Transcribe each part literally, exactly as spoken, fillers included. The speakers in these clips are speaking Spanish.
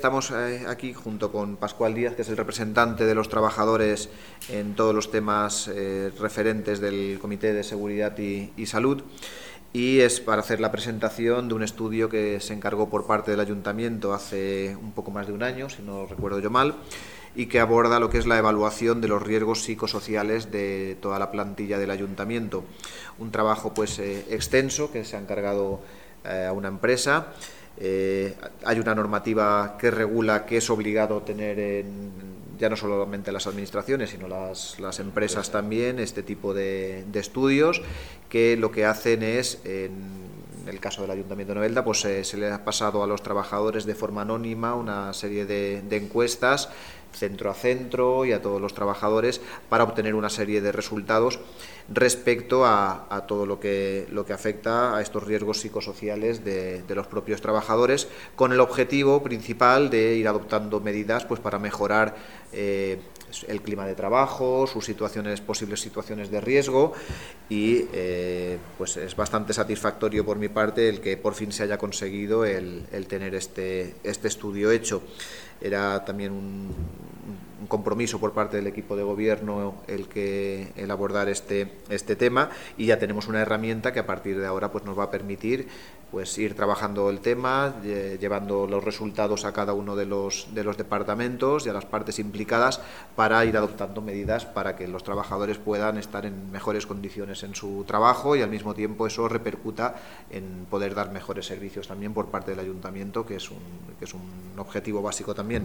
Estamos eh, aquí junto con Pascual Díaz, que es el representante de los trabajadores en todos los temas eh, referentes del Comité de Seguridad y, y Salud, y es para hacer la presentación de un estudio que se encargó por parte del Ayuntamiento hace un poco más de un año, si no recuerdo yo mal, y que aborda lo que es la evaluación de los riesgos psicosociales de toda la plantilla del Ayuntamiento. Un trabajo pues eh, extenso que se ha encargado eh, a una empresa. Eh, hay una normativa que regula que es obligado tener en, ya no solamente las administraciones, sino las, las empresas también, este tipo de, de estudios, que lo que hacen es, en el caso del Ayuntamiento de Novelda, pues eh, se le ha pasado a los trabajadores de forma anónima una serie de, de encuestas centro a centro y a todos los trabajadores para obtener una serie de resultados respecto a, a todo lo que, lo que afecta a estos riesgos psicosociales de, de los propios trabajadores, con el objetivo principal de ir adoptando medidas pues, para mejorar eh, el clima de trabajo, sus situaciones, posibles situaciones de riesgo, y eh, pues es bastante satisfactorio por mi parte el que por fin se haya conseguido el, el tener este, este estudio hecho. Era también un, un compromiso por parte del equipo de gobierno el que el abordar este, este tema, y ya tenemos una herramienta que a partir de ahora pues, nos va a permitir pues, ir trabajando el tema, llevando los resultados a cada uno de los, de los departamentos y a las partes implicadas para ir adoptando medidas para que los trabajadores puedan estar en mejores condiciones en su trabajo y al mismo tiempo eso repercuta en poder dar mejores servicios también por parte del Ayuntamiento, que es un, que es un objetivo básico también.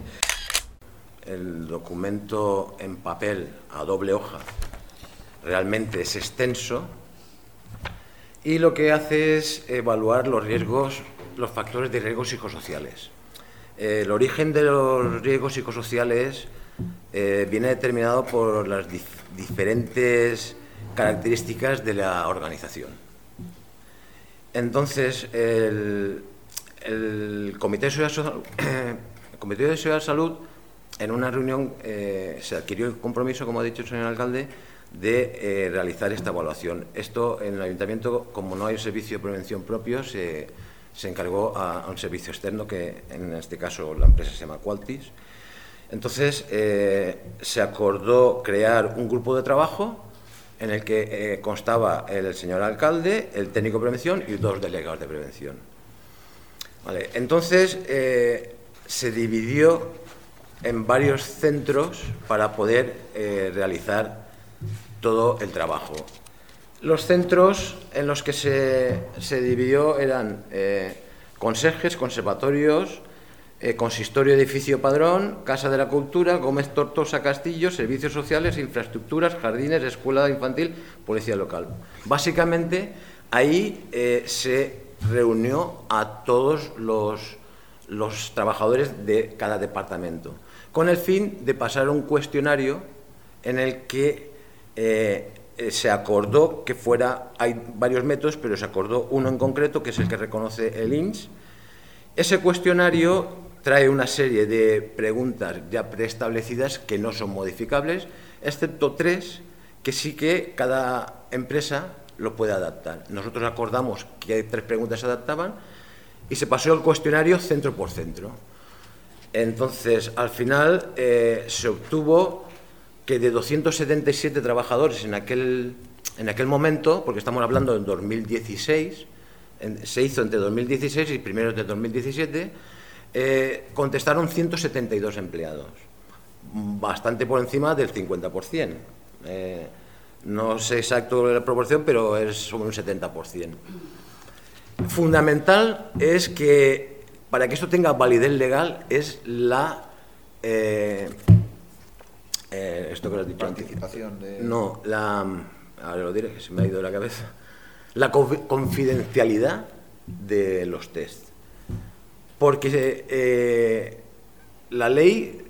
El documento en papel a doble hoja realmente es extenso y lo que hace es evaluar los riesgos, los factores de riesgos psicosociales. El origen de los riesgos psicosociales eh, viene determinado por las dif diferentes características de la organización. Entonces, el, el Comité de Seguridad, el Comité de Seguridad y Salud, en una reunión eh, se adquirió el compromiso, como ha dicho el señor alcalde, de eh, realizar esta evaluación. Esto en el Ayuntamiento, como no hay servicio de prevención propio, se, se encargó a, a un servicio externo, que en este caso la empresa se llama Qualtis. Entonces eh, se acordó crear un grupo de trabajo en el que eh, constaba el señor alcalde, el técnico de prevención y dos delegados de prevención. Vale. Entonces eh, se dividió en varios centros para poder eh, realizar todo el trabajo. Los centros en los que se, se dividió eran eh, conserjes, conservatorios, eh, consistorio, edificio Padrón, Casa de la Cultura, Gómez Tortosa Castillo, servicios sociales, infraestructuras, jardines, escuela infantil, policía local. Básicamente ahí eh, se reunió a todos los, los trabajadores de cada departamento, con el fin de pasar un cuestionario en el que eh, se acordó que fuera, hay varios métodos, pero se acordó uno en concreto, que es el que reconoce el I N S S. Ese cuestionario trae una serie de preguntas ya preestablecidas que no son modificables, excepto tres que sí que cada empresa lo puede adaptar. Nosotros acordamos que tres preguntas se adaptaban y se pasó el cuestionario centro por centro. Entonces, al final eh, se obtuvo que de doscientos setenta y siete trabajadores en aquel, en aquel momento, porque estamos hablando del dos mil dieciséis, en, se hizo entre dos mil dieciséis y primero de dos mil diecisiete, eh, contestaron ciento setenta y dos empleados, bastante por encima del cincuenta por cien. Eh, no sé exacto la proporción, pero es sobre un setenta por cien. Fundamental es que, para que esto tenga validez legal, es la... Eh, eh, esto que lo has dicho Participación antes. de... No, la... Ahora lo diré, que se me ha ido de la cabeza. La confidencialidad de los test. Porque eh, la ley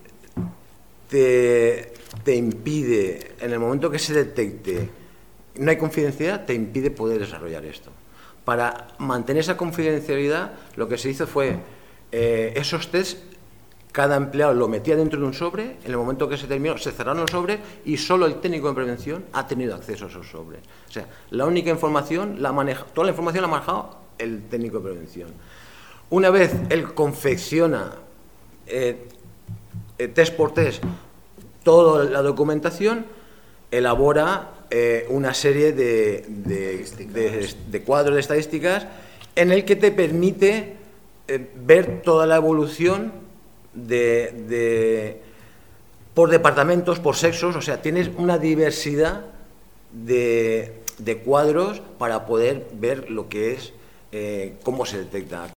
te, te impide, en el momento que se detecte no hay confidencialidad, te impide poder desarrollar esto. Para mantener esa confidencialidad, lo que se hizo fue, eh, esos test, cada empleado lo metía dentro de un sobre, en el momento que se terminó, se cerraron los sobres y solo el técnico de prevención ha tenido acceso a esos sobres. O sea, la única información, la maneja, toda la información la ha manejado el técnico de prevención. Una vez él confecciona eh, eh, test por test toda la documentación, elabora eh, una serie de, de, de, de cuadros de estadísticas en el que te permite eh, ver toda la evolución de, de, por departamentos, por sexos, o sea, tienes una diversidad de, de cuadros para poder ver lo que es, eh, cómo se detecta.